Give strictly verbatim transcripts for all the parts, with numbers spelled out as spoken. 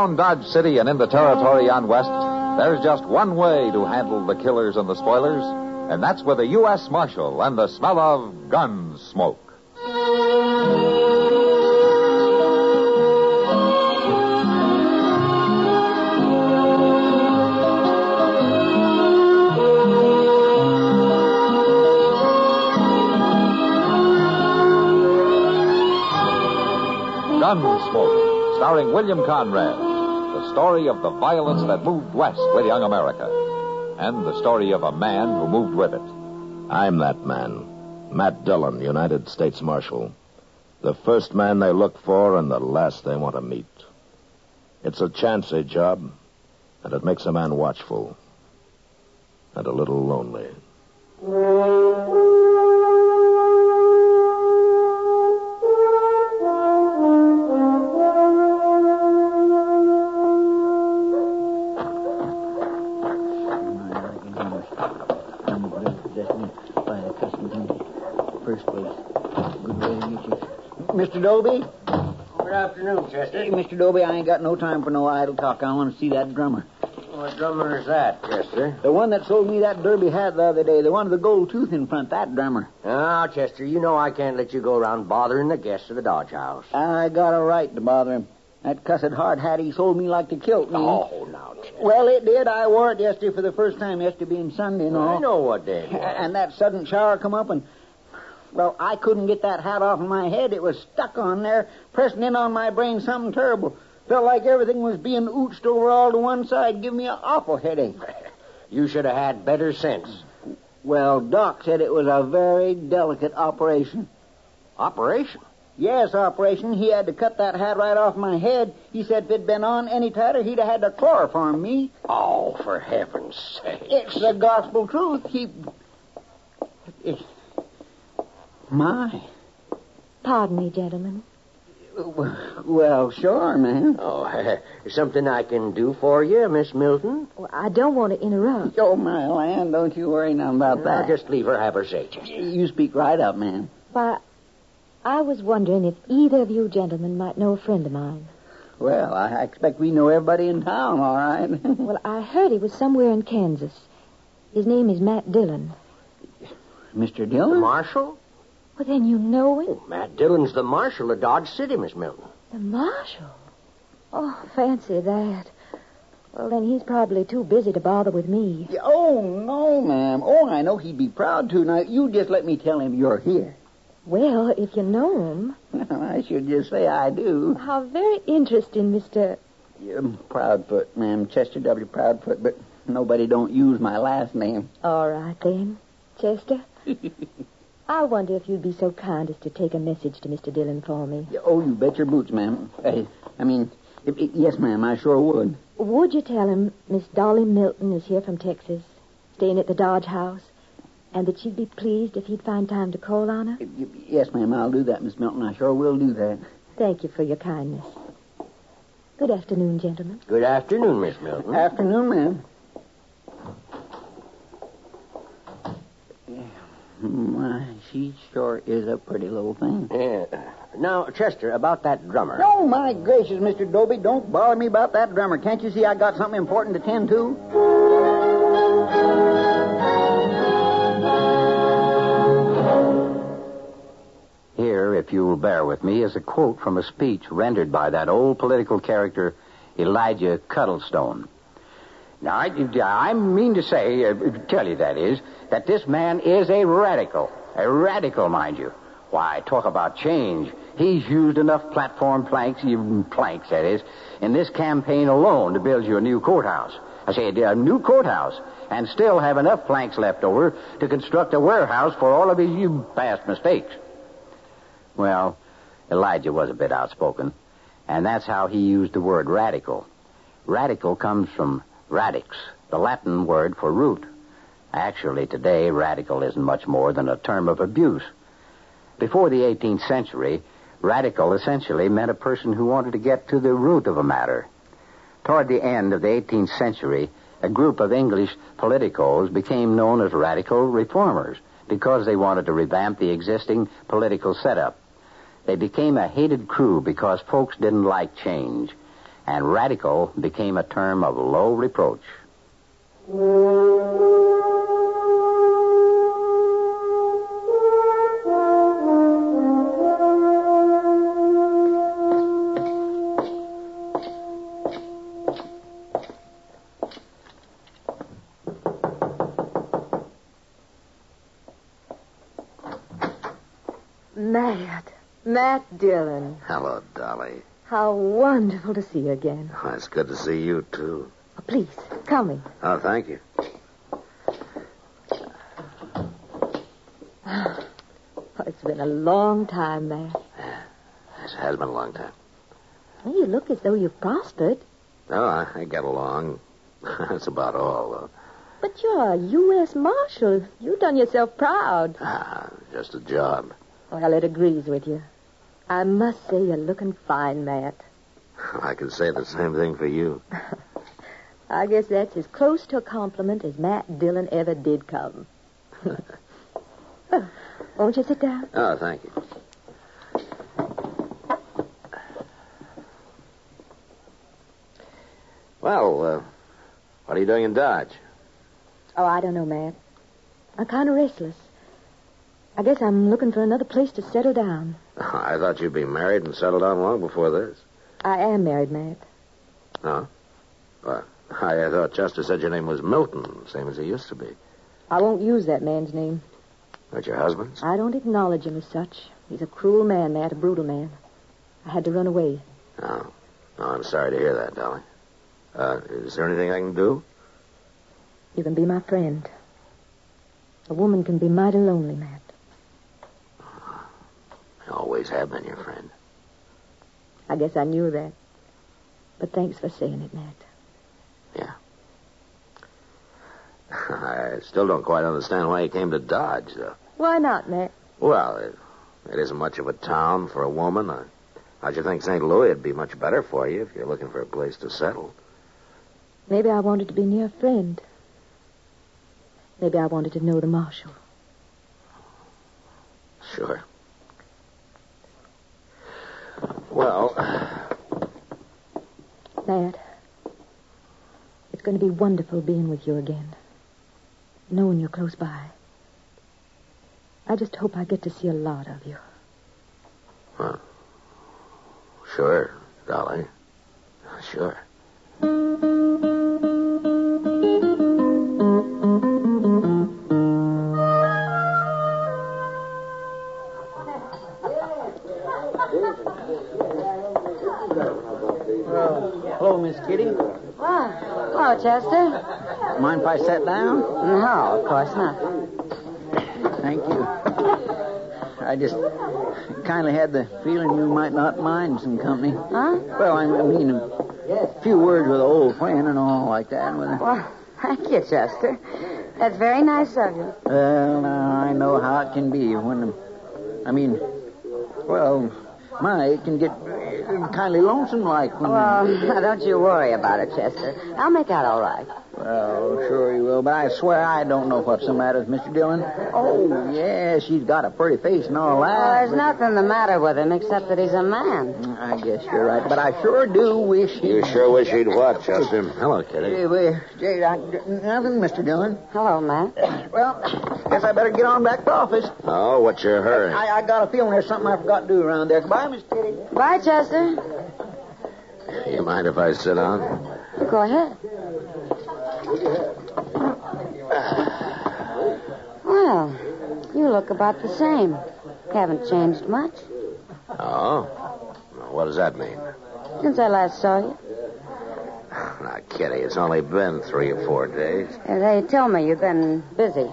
Around Dodge City and in the territory on West, there's just one way to handle the killers and the spoilers, and that's with a U S Marshal and the smell of gun smoke. Gunsmoke, starring William Conrad. The story of the violence that moved west with young America. And the story of a man who moved with it. I'm that man. Matt Dillon, United States Marshal. The first man they look for and the last they want to meet. It's a chancy job, and it makes a man watchful. And a little lonely. Mister Doby? Good afternoon, Chester. Hey, Mister Doby, I ain't got no time for no idle talk. I want to see that drummer. What drummer is that, Chester? The one that sold me that derby hat the other day. The one with the gold tooth in front, that drummer. Ah, Chester, you know I can't let you go around bothering the guests of the Dodge House. I got a right to bother him. That cussed hard hat he sold me like to kilt me. Oh, now, Chester. Well, it did. I wore it yesterday for the first time, yesterday being Sunday and all. I know what day it was. And that sudden shower come up and... Well, I couldn't get that hat off of my head. It was stuck on there, pressing in on my brain something terrible. Felt like everything was being ooched over all to one side, giving me an awful headache. You should have had better sense. Well, Doc said it was a very delicate operation. Operation? Yes, operation. He had to cut that hat right off my head. He said if it'd been on any tighter, he'd have had to chloroform me. Oh, for heaven's sake. It's the gospel truth. He... It's... My. Pardon me, gentlemen. Well, sure, ma'am. Oh, uh, something I can do for you, Miss Milton? Well, I don't want to interrupt. Oh, my land, don't you worry none about I'll that. just leave her have her say, Chester. You speak right up, ma'am. Why, I was wondering if either of you gentlemen might know a friend of mine. Well, I expect we know everybody in town, all right. Well, I heard he was somewhere in Kansas. His name is Matt Dillon. Mister The Dillon? marshal? Well, then you know him. Oh, Matt Dillon's the marshal of Dodge City, Miss Milton. The marshal? Oh, fancy that. Well, then he's probably too busy to bother with me. Oh, no, ma'am. Oh, I know he'd be proud to. Now, you just let me tell him you're here. Well, if you know him. I should just say I do. How very interesting, Mister... Um, Proudfoot, ma'am. Chester W. Proudfoot, but nobody don't use my last name. All right, then. Chester? I wonder if you'd be so kind as to take a message to Mister Dillon for me. Oh, you bet your boots, ma'am. I, I mean, if, if, yes, ma'am, I sure would. Would you tell him Miss Dolly Milton is here from Texas, staying at the Dodge House, and that she'd be pleased if he'd find time to call on her? Yes, ma'am, I'll do that, Miss Milton. I sure will do that. Thank you for your kindness. Good afternoon, gentlemen. Good afternoon, Miss Milton. Afternoon, ma'am. My, she sure is a pretty little thing. Yeah. Now, Chester, about that drummer. Oh, my gracious, Mister Doby, don't bother me about that drummer. Can't you see I got something important to tend to? Here, if you'll bear with me, is a quote from a speech rendered by that old political character, Elijah Cuddlestone. Now, I, I mean to say, uh, tell you that is, that this man is a radical. A radical, mind you. Why, talk about change. He's used enough platform planks, even planks, that is, in this campaign alone to build you a new courthouse. I say a new courthouse, and still have enough planks left over to construct a warehouse for all of his you past mistakes. Well, Elijah was a bit outspoken, and that's how he used the word radical. Radical comes from radix, the Latin word for root. Actually, today, radical isn't much more than a term of abuse. Before the eighteenth century, radical essentially meant a person who wanted to get to the root of a matter. Toward the end of the eighteenth century, a group of English politicos became known as radical reformers because they wanted to revamp the existing political setup. They became a hated crew because folks didn't like change. and radical became a term of low reproach. Matt. Matt Dillon. Hello, Dolly. How wonderful to see you again. Oh, it's good to see you, too. Oh, please, come in. Oh, thank you. Oh, it's been a long time, Matt. It has been a long time. Well, you look as though you've prospered. Oh, I, I get along. That's about all, though. But you're a U S Marshal. You've done yourself proud. Ah, just a job. Well, it agrees with you. I must say you're looking fine, Matt. I can say the same thing for you. I guess that's as close to a compliment as Matt Dillon ever did come. Oh, won't you sit down? Oh, thank you. Well, uh, what are you doing in Dodge? Oh, I don't know, Matt. I'm kind of restless. I guess I'm looking for another place to settle down. I thought you'd be married and settled down long before this. I am married, Matt. No? Well, I thought Chester said your name was Milton, same as he used to be. I won't use that man's name. That's your husband's? I don't acknowledge him as such. He's a cruel man, Matt, a brutal man. I had to run away. Oh. Oh, I'm sorry to hear that, Dolly. Uh, is there anything I can do? You can be my friend. A woman can be mighty lonely, Matt. I always have been your friend. I guess I knew that. But thanks for saying it, Matt. Yeah. I still don't quite understand why you came to Dodge, though. Why not, Matt? Well, it, it isn't much of a town for a woman. I, how'd you think Saint Louis would be much better for you if you're looking for a place to settle? Maybe I wanted to be near a friend. Maybe I wanted to know the marshal. Sure. Well... Matt, it's going to be wonderful being with you again. Knowing you're close by. I just hope I get to see a lot of you. Well, sure, Dolly. Sure. Hello, Miss Kitty. Oh, hello, Chester. Mind if I sit down? No, of course not. Thank you. I just kind of had the feeling you might not mind some company. Huh? Well, I mean, a few words with an old friend and all like that. With a... Well, thank you, Chester. That's very nice of you. Well, now, I know how it can be when, I mean, well, my, it can get kind of lonesome like when... Well, now, don't you worry about it, Chester. I'll make out all right. Well, sure you will, but I swear I don't know what's the matter with Mister Dillon. Oh, yeah, she's got a pretty face and all that. Well, there's but... nothing the matter with him except that he's a man. I guess you're right, but I sure do wish he... You sure wish he'd what, Chester? Hello, Kitty. Hey, well, Jade, I, nothing, Mister Dillon. Hello, Matt. Well, guess I better get on back to office. Oh, what's your hurry? I, I got a feeling there's something I forgot to do around there. Goodbye, Miss Kitty. Bye, Chester. You mind if I sit down? Go ahead. Well, you look about the same. Haven't changed much. Oh? What does that mean? Since I last saw you. Now, Kitty, it's only been three or four days. Uh, They tell me you've been busy.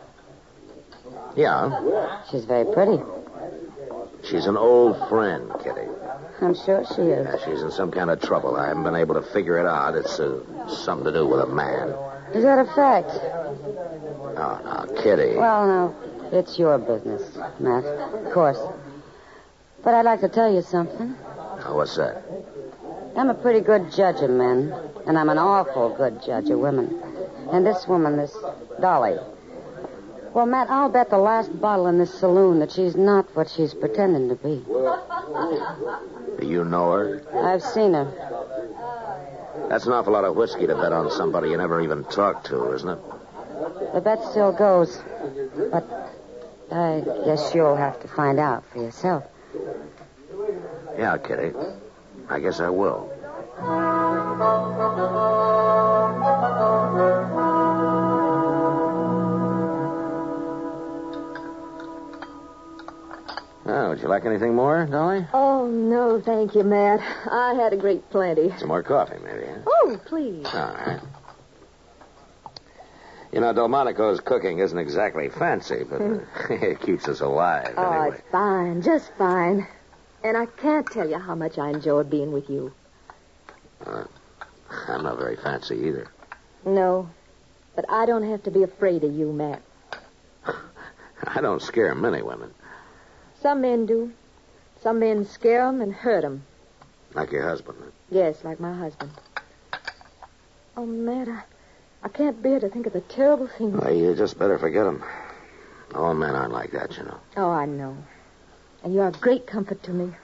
Yeah. She's very pretty. She's an old friend, Kitty. I'm sure she is. Yeah, she's in some kind of trouble. I haven't been able to figure it out. It's uh, something to do with a man. Is that a fact? Oh, now, Kitty. Well, no, it's your business, Matt. Of course. But I'd like to tell you something. Oh, what's that? I'm a pretty good judge of men, and I'm an awful good judge of women. And this woman, this Dolly. Well, Matt, I'll bet the last bottle in this saloon that she's not what she's pretending to be. Do you know her? I've seen her. That's an awful lot of whiskey to bet on somebody you never even talked to, isn't it? The bet still goes. But I guess you'll have to find out for yourself. Yeah, Kitty. I guess I will. Oh, would you like anything more, Dolly? Oh, no, thank you, Matt. I had a great plenty. Some more coffee, maybe, huh? Oh, please. All right. You know, Delmonico's cooking isn't exactly fancy, but uh, it keeps us alive, Oh, anyway. it's fine, just fine. And I can't tell you how much I enjoyed being with you. Uh, I'm not very fancy either. No, but I don't have to be afraid of you, Matt. I don't scare many women. Some men do. Some men scare 'em and hurt 'em. Like your husband. Huh? Yes, like my husband. Oh, Matt, I, I can't bear to think of the terrible things. Well, you just better forget them. All men aren't like that, you know. Oh, I know. And you're a great comfort to me.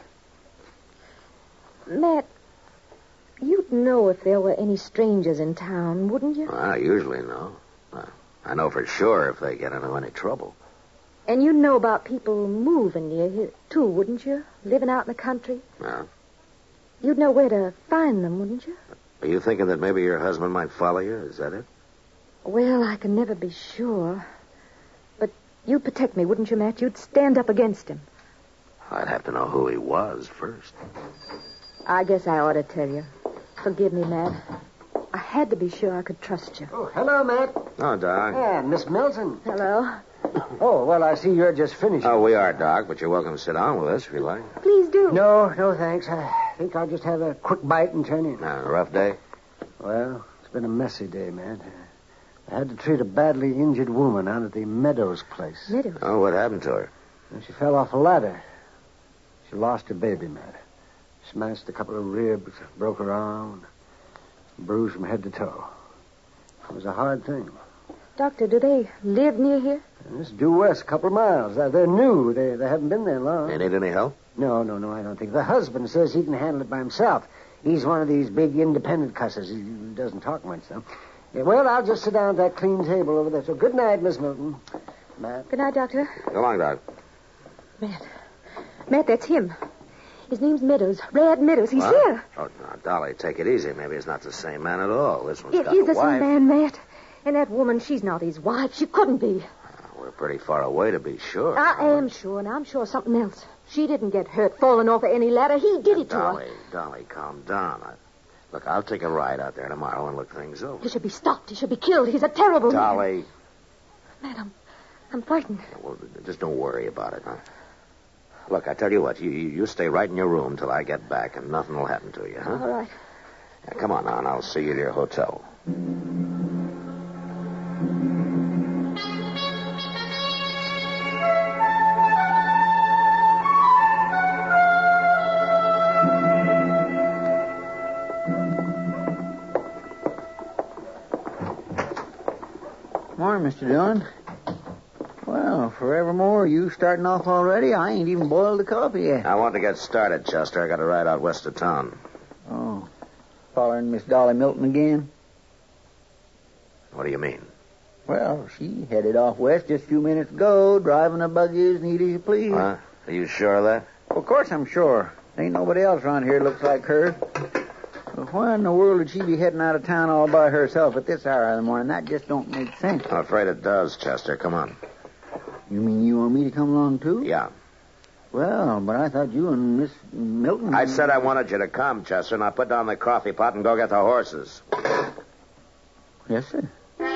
Matt, you'd know if there were any strangers in town, wouldn't you? Well, I usually know. Uh, I know for sure if they get into any trouble. And you'd know about people moving near here, too, wouldn't you? Living out in the country. Yeah. You'd know where to find them, wouldn't you? Are you thinking that maybe your husband might follow you? Is that it? Well, I can never be sure. But you'd protect me, wouldn't you, Matt? You'd stand up against him. I'd have to know who he was first. I guess I ought to tell you. Forgive me, Matt. I had to be sure I could trust you. Oh, hello, Matt. Oh, Doc. Yeah, Miss Milton. Hello. Oh, well, I see you're just finished. Oh, we are, Doc, but you're welcome to sit down with us if you like. Please do. No, no, thanks. I think I'll just have a quick bite and turn in. Uh, a rough day? Well, it's been a messy day, Matt. I had to treat a badly injured woman out at the Meadows place. Meadows? Oh, what happened to her? And she fell off a ladder. She lost her baby, Matt. Smashed a couple of ribs, broke her arm, bruised from head to toe. It was a hard thing. Doctor, do they live near here? And this is due west, a couple of miles. They're, they're new. They, they haven't been there long. They need any help? No, no, no, I don't think. The husband says he can handle it by himself. He's one of these big independent cusses. He doesn't talk much, though. Yeah, well, I'll just sit down at that clean table over there. So good night, Miss Milton. Matt. Good night, Doctor. Go along, Doc. Matt. Matt, that's him. His name's Meadows. Rad Meadows. He's What? here. Oh, now, Dolly, take it easy. Maybe it's not the same man at all. This one's It got is a the wife. same man, Matt. And that woman, she's not his wife. She couldn't be. We're pretty far away to be sure. I am sure, and I'm sure something else. She didn't get hurt falling off of any ladder. He did it to Dolly, her. Dolly, calm down. I, look, I'll take a ride out there tomorrow and look things over. He should be stopped. He should be killed. He's a terrible man. Dolly. Matt, I'm, I'm frightened. Well, just don't worry about it, huh? Look, I tell you what, you, you you stay right in your room till I get back, and nothing will happen to you, huh? All right. Now, come on now, and I'll see you to your hotel. Morning, Mister Dillon. Well, forevermore, you starting off already? I ain't even boiled the coffee yet. I want to get started, Chester. I got to ride out west of town. Oh, following Miss Dolly Milton again? What do you mean? Well, she headed off west just a few minutes ago, driving a buggy as neat as you please. Huh? Are you sure of that? Well, of course I'm sure. Ain't nobody else around here looks like her. Well, why in the world would she be heading out of town all by herself at this hour of the morning? That just don't make sense. I'm afraid it does, Chester. Come on. You mean you want me to come along, too? Yeah. Well, but I thought you and Miss Milton... I said I wanted you to come, Chester. Now put down the coffee pot and go get the horses. Yes, sir.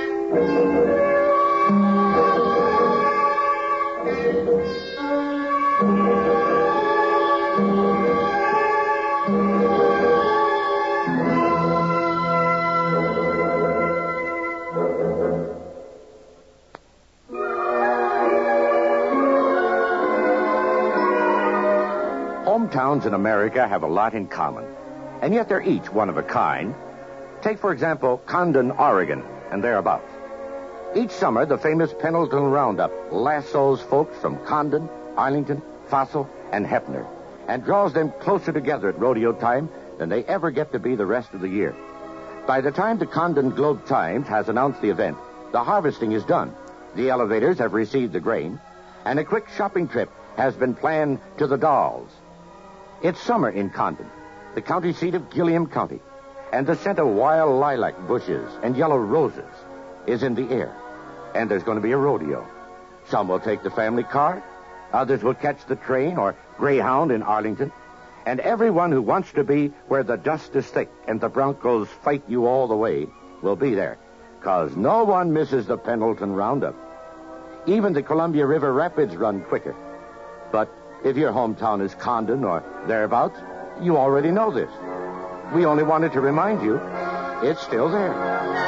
Hometowns in America have a lot in common, and yet they're each one of a kind. Take, for example, Condon, Oregon, and thereabouts. Each summer, the famous Pendleton Roundup lassos folks from Condon, Arlington, Fossil, and Hefner, and draws them closer together at rodeo time than they ever get to be the rest of the year. By the time the Condon Globe-Times has announced the event, the harvesting is done. The elevators have received the grain, and a quick shopping trip has been planned to the Dalles. It's summer in Condon, the county seat of Gilliam County, and the scent of wild lilac bushes and yellow roses is in the air. And there's going to be a rodeo. Some will take the family car, others will catch the train or Greyhound in Arlington, and everyone who wants to be where the dust is thick and the Broncos fight you all the way will be there, because no one misses the Pendleton Roundup. Even the Columbia River Rapids run quicker. But if your hometown is Condon or thereabouts, you already know this. We only wanted to remind you, it's still there.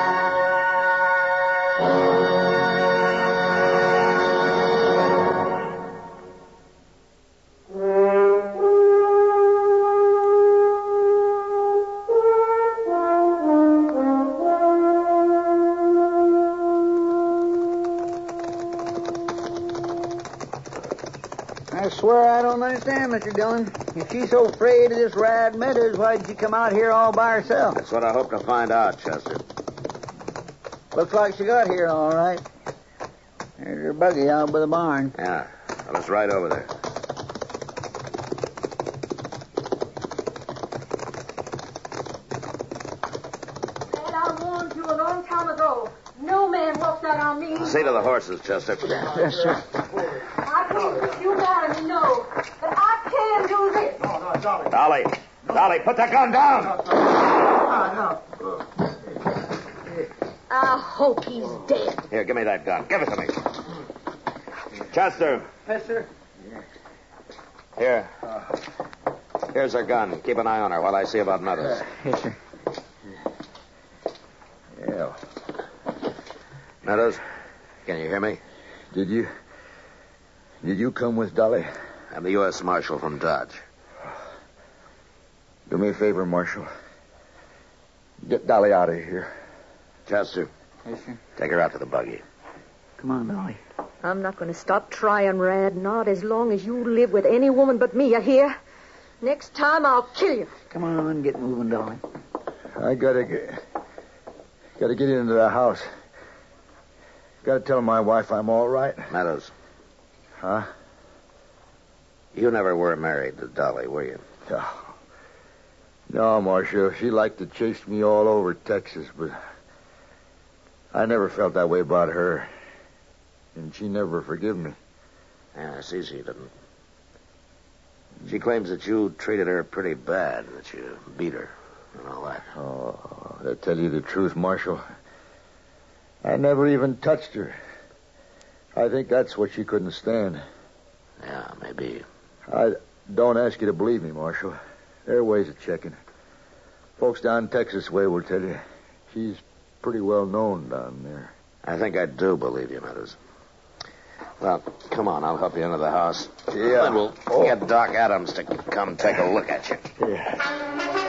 I swear I don't understand, Mister Dillon. If she's so afraid of this Rad Meadows, why'd she come out here all by herself? That's what I hope to find out, Chester. Looks like she got here all right. There's her buggy out by the barn. Yeah. Well, let's ride over there. And I warned you a long time ago. No man walks out on me. See to the horses, Chester. Yes, sir. I can't let you marry me, no. But I can do this. No, no, Dolly. Dolly. Dolly, put that gun down. I hope he's dead. Here, give me that gun. Give it to me. Chester. Yes, sir. Here. Here's her gun. Keep an eye on her while I see about Meadows. Yes, sir. Yeah. Meadows, can you hear me? Did you... Did you come with Dolly? I'm the U S Marshal from Dodge. Do me a favor, Marshal. Get Dolly out of here. Chester. Yes, sir. Take her out to the buggy. Come on, Dolly. I'm not going to stop trying, Rad. Not as long as you live with any woman but me, you hear? Next time, I'll kill you. Come on, get moving, Dolly. I gotta get... Gotta get into the house. Gotta tell my wife I'm all right. Meadows. Huh? You never were married to Dolly, were you? No. No, Marshal. She liked to chase me all over Texas, but I never felt that way about her. And she never forgive me. Yeah, I see she didn't. She claims that you treated her pretty bad, that you beat her and all that. Oh, to tell you the truth, Marshal, I never even touched her. I think that's what she couldn't stand. Yeah, maybe. I don't ask you to believe me, Marshal. There are ways of checking. Folks down Texas way will tell you. She's pretty well known down there. I think I do believe you, Meadows. Well, come on, I'll help you into the house. Yeah. Then we'll Oh. get Doc Adams to come take a look at you. Yeah.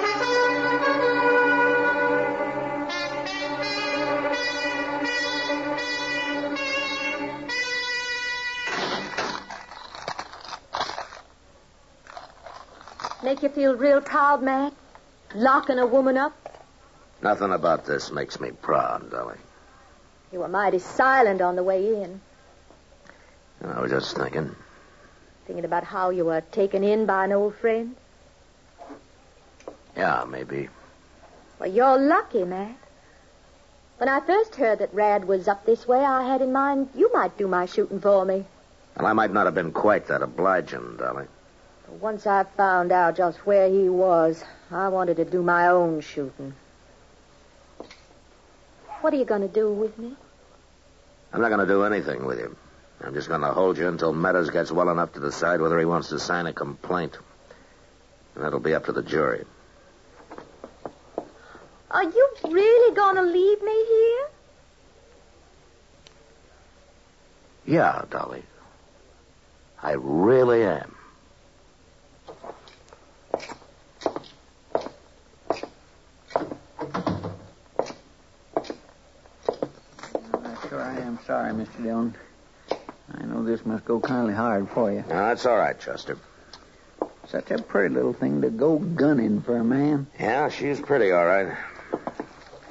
Make you feel real proud, Matt? Locking a woman up? Nothing about this makes me proud, Dolly. You were mighty silent on the way in. I was just thinking. Thinking about how you were taken in by an old friend? Yeah, maybe. Well, you're lucky, Matt. When I first heard that Rad was up this way, I had in mind you might do my shooting for me. Well, I might not have been quite that obliging, Dolly. But once I found out just where he was, I wanted to do my own shooting. What are you going to do with me? I'm not going to do anything with you. I'm just going to hold you until Meadows gets well enough to decide whether he wants to sign a complaint. And that'll be up to the jury. Are you really going to leave me here? Yeah, Dolly. I really am. Sure I am sorry, Mister Dillon. I know this must go kindly hard for you. No, that's all right, Chester. Such a pretty little thing to go gunning for a man. Yeah, she's pretty, all right.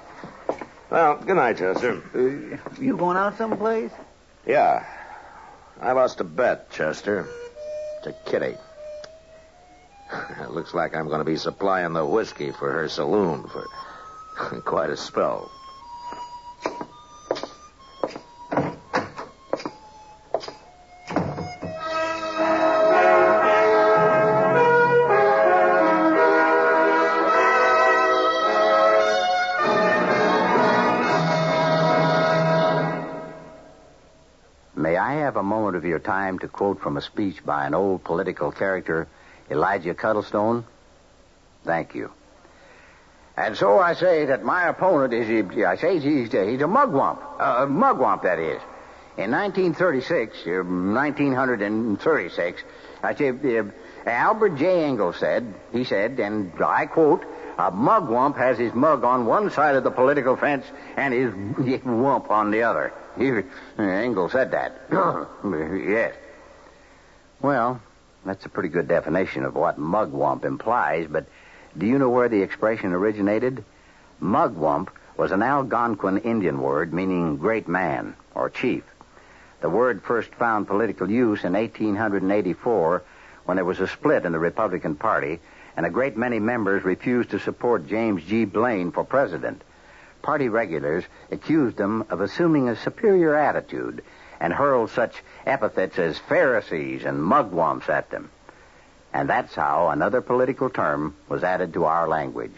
Well, good night, Chester. Uh, you going out someplace? Yeah. I lost a bet, Chester. To Kitty. It looks like I'm going to be supplying the whiskey for her saloon for quite a spell. May I have a moment of your time to quote from a speech by an old political character, Elijah Cuddlestone? Thank you. And so I say that my opponent is, I say he's, he's a mugwump. A mugwump, that is. In nineteen thirty-six, uh, nineteen thirty-six, I say, uh, Albert J. Ingalls said, he said, and I quote, a mugwump has his mug on one side of the political fence and his wump on the other. He, uh, Ingalls said that. Yes. Well, that's a pretty good definition of what mugwump implies, but do you know where the expression originated? Mugwump was an Algonquin Indian word meaning great man or chief. The word first found political use in eighteen eighty-four when there was a split in the Republican Party and a great many members refused to support James G. Blaine for president. Party regulars accused him of assuming a superior attitude and hurled such epithets as Pharisees and mugwumps at them. And that's how another political term was added to our language.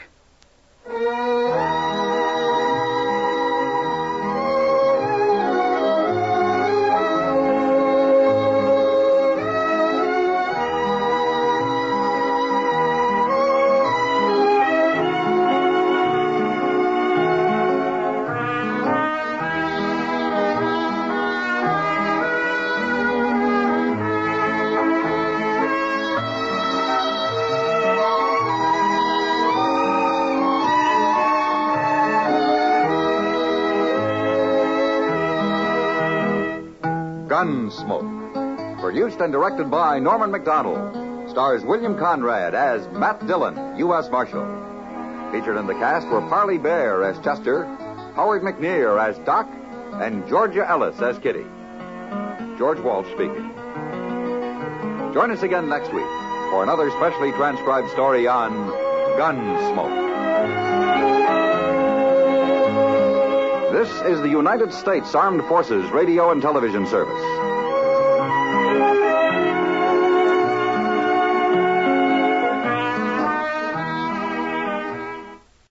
Gunsmoke. Produced and directed by Norman McDonald. Stars William Conrad as Matt Dillon, U S Marshal. Featured in the cast were Parley Bear as Chester, Howard McNear as Doc, and Georgia Ellis as Kitty. George Walsh speaking. Join us again next week for another specially transcribed story on Gunsmoke. This is the United States Armed Forces Radio and Television Service.